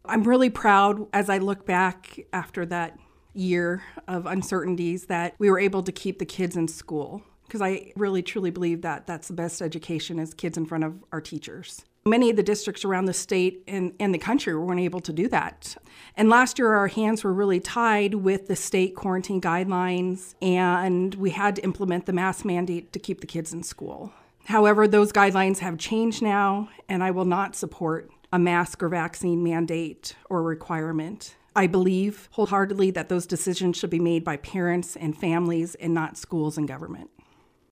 I'm really proud as I look back after that year of uncertainties that we were able to keep the kids in school, because I really truly believe that that's the best education is kids in front of our teachers. Many of the districts around the state and the country weren't able to do that. And last year, our hands were really tied with the state quarantine guidelines, and we had to implement the mask mandate to keep the kids in school. However, those guidelines have changed now, and I will not support a mask or vaccine mandate or requirement. I believe wholeheartedly that those decisions should be made by parents and families and not schools and government.